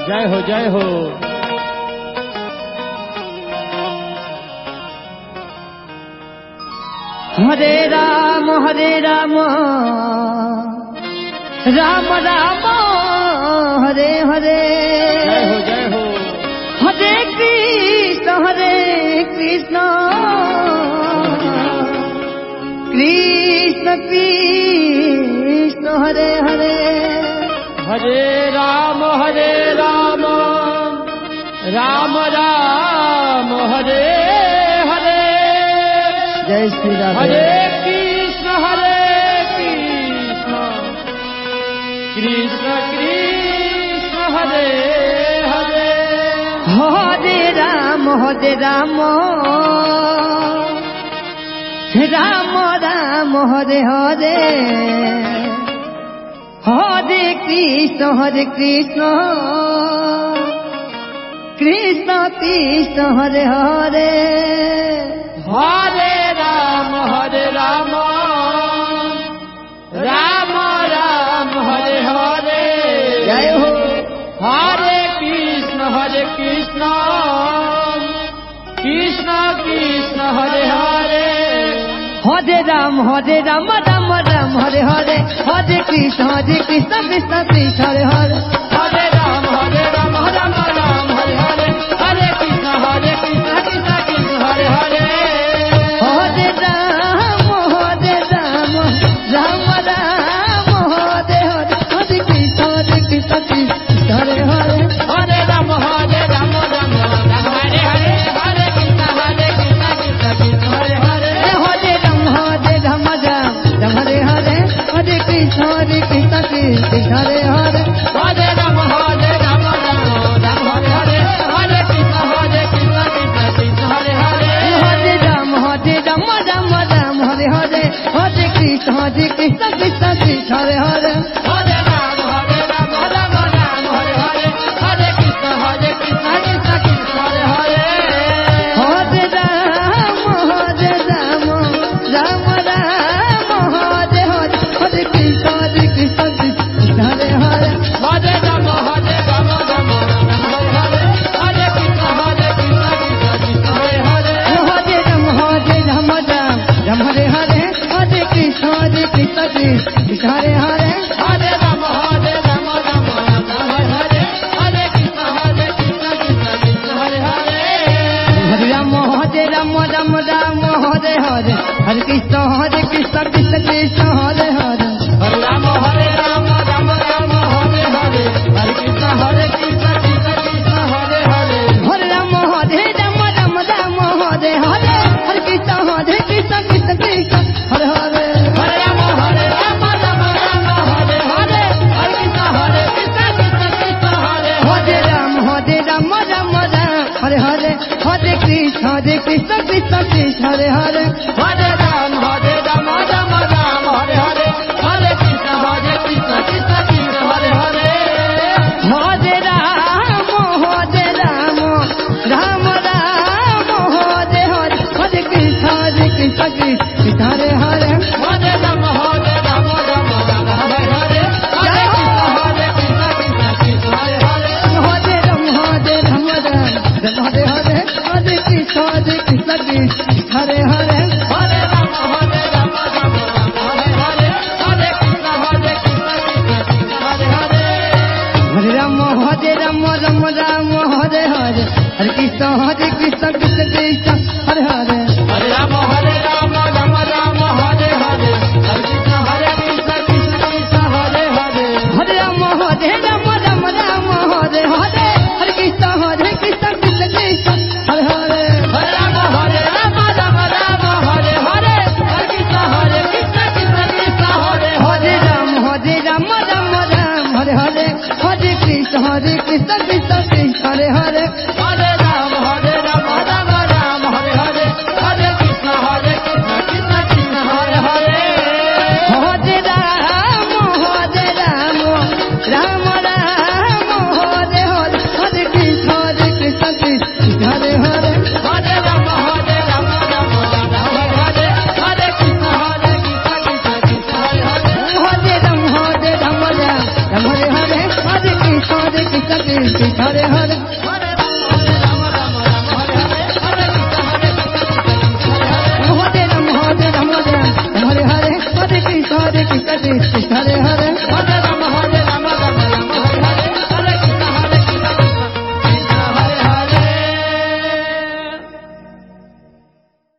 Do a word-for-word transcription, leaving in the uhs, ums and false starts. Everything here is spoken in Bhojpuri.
जय हो जय हो। हरे राम हरे राम राम राम हरे हरे। जय हो जय हो। हरे कृष्ण हरे कृष्ण कृष्ण कृष्ण हरे हरे। हरे राम हरे राम राम राम हरे हरे। जय श्री राम। हरे कृष्ण हरे कृष्ण कृष्ण कृष्ण हरे हरे। हरे राम हरे राम राम राम हरे हरे। हरे कृष्ण हरे कृष्ण कृष्ण कृष्ण हरे हरे। हरे राम हरे राम राम राम हरे हरे। जय हो। हरे कृष्ण हरे कृष्ण कृष्ण कृष्ण हरे हरे। हरे राम हरे राम राम राम हरे हरे। हरे कृष्ण हरे कृष्ण कृष्ण कृष्ण हरे हरे। हरे राम हरे राम राम राम हरे हरे। हरे कृष्ण हरे कृष्ण कृष्ण कृष्ण हरे हरे। हरे राम हरे राम राम राम हरे हरे। हरे कृष्ण हरे कृष्ण कृष्ण हरे हरे। हरे राम हरे राम राम राम हरे हरे। हरे कृष्ण हरे कृष्ण कृष्ण कृष्ण हरे हरे। हरे राम हरे राम राम राम हरे हरे। हरे कृष्ण हरे कृष्ण कृष्ण हरे हरे। हरे राम हरे राम राम राम हरे हरे। हरे कृष्ण हरे कृष्ण कृष्ण कृष्ण हरे हरे। हरे राम हरे राम राम राम हरे हरे। हरे कृष्ण हरे कृष्ण कृष्ण कृष्ण हरे हरे। हरे राम हरे राम राम राम हरे हरे। हरे कृष्ण हरे कृष्ण कृष्ण कृष्ण हरे हरे। हरे राम हरे राम राम राम हरे हरे। हरे कृष्ण हरे कृष्ण कृष्ण हरे हरे। हरे राम हरे राम राम राम हरे हरे। हरे कृष्ण हरे कृष्ण कृष्ण कृष्ण हरे हरे। हरे राम हरे राम राम राम हरे हरे। हरे कृष्ण हरे कृष्ण कृष्ण हरे हरे। हरे राम हरे राम राम राम हरे हरे। हरे कृष्ण हरे कृष्ण कृष्ण कृष्ण हरे हरे। हरे राम हरे राम राम राम हरे हरे। हरे कृष्ण हरे कृष्ण कृष्ण कृष्ण हरे हरे। हरे राम हरे राम राम राम हरे हरे। हरे कृष्ण हरे कृष्ण कृष्ण कृष्ण हरे हरे। हरे राम हरे राम राम राम हरे हरे। हरे कृष्ण हरे कृष्ण कृष्ण कृष्ण हरे हरे। हरे राम हरे राम राम राम हरे हरे। हरे कृष्ण हरे कृष्ण कृष्ण कृष्ण हरे हरे। हरे राम हरे राम राम राम हरे हरे। हरे कृष्ण हरे कृष्ण कृष्ण कृष्ण हरे हरे। हरे राम हरे राम राम राम हरे हरे। हरे कृष्ण हरे कृष्ण कृष्ण कृष्ण हरे हरे। हरे राम हरे राम राम राम हरे हरे। हरे कृष्ण हरे कृष्ण कृष्ण हरे हरे। हरे राम हरे राम राम राम हरे हरे। हरे कृष्ण हरे कृष्ण कृष्ण कृष्ण हरे हरे। हरे राम हरे राम राम राम हरे हरे। हरे कृष्ण हरे कृष्ण कृष्ण हरे हरे। हरे राम हरे राम राम राम हरे हरे। हरे कृष्ण हरे कृष्ण कृष्ण कृष्ण हरे हरे। हरे राम हरे राम राम राम हरे हरे। हरे कृष्ण हरे कृष्ण कृष्ण कृष्ण हरे हरे। हरे राम हरे राम राम राम हरे हरे। हरे कृष्ण हरे कृष्ण कृष्ण कृष्ण हरे हरे। हरे राम हरे राम राम राम हरे हरे। हरे कृष्ण हरे कृष्ण कृष्ण कृष्ण हरे हरे। हरे राम हरे राम राम राम हरे हरे। हरे कृष्ण हरे कृष्ण कृष्ण कृष्ण हरे हरे राम हरे राम राम राम हरे हरे। हरे कृष्ण हरे कृष्ण कृष्ण कृष्ण हरे हरे। हरे राम हरे हरे हरे